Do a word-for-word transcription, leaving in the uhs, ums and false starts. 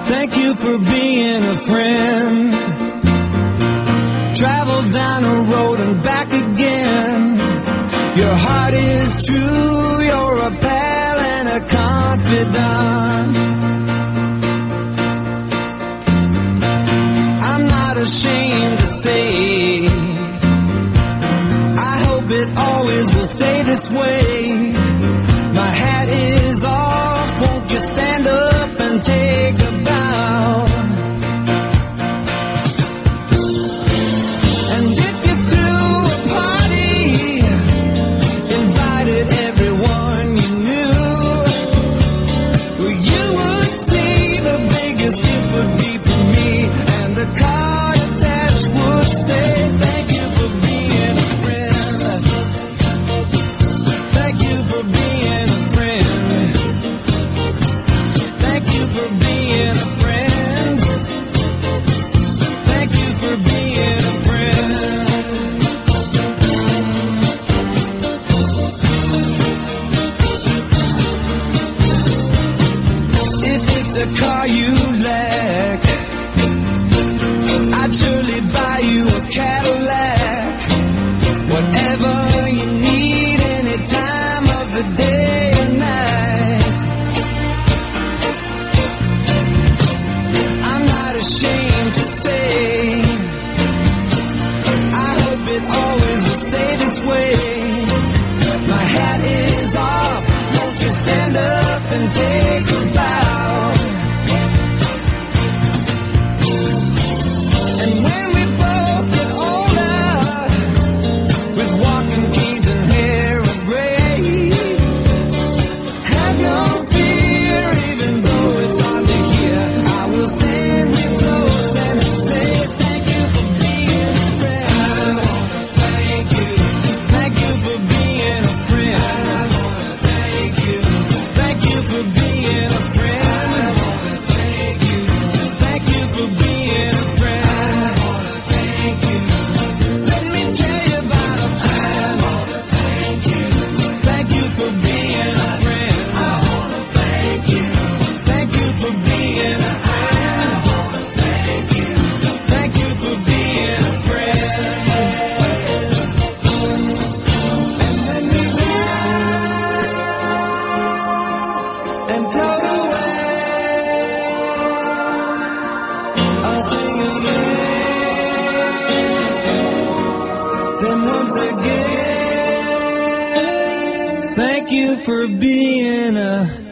Thank you for being a friend. Travel down a road and back again. Your heart is true, you're a pal and a confidant. I'm not ashamed to say, I hope it always will stay this way. My hat is off, won't you stand up and take a bow? And if you threw a party, invited everyone you knew, well, you would see the biggest gift would be for me, and the card attached would say, thank you for being a friend. Thank you for being a friend. Thank you for being a friend. Thank you for being a friend. If it's a car you lack, I'd surely buy you a Cadillac. Whatever you need, any time of the day or night. I'm not ashamed to say, I hope it always will stay this way. My hat is off, won't you stand up and take a bow? And when we both get older, with walking canes and hair of gray, have no fear, even though it's hard to hear, I will stand you close and say thank you for being a friend. Thank you, thank you for being a friend. Thank you, thank you for being a friend. Thank you, thank you for being a friend. Thank you. Let me tell you about a friend. Thank you, thank you for being a friend. I wanna thank you, thank you for being a friend. Thank you, thank you for being a friend. And then we laugh and float away. I'll sing again. Then once again, thank you for being a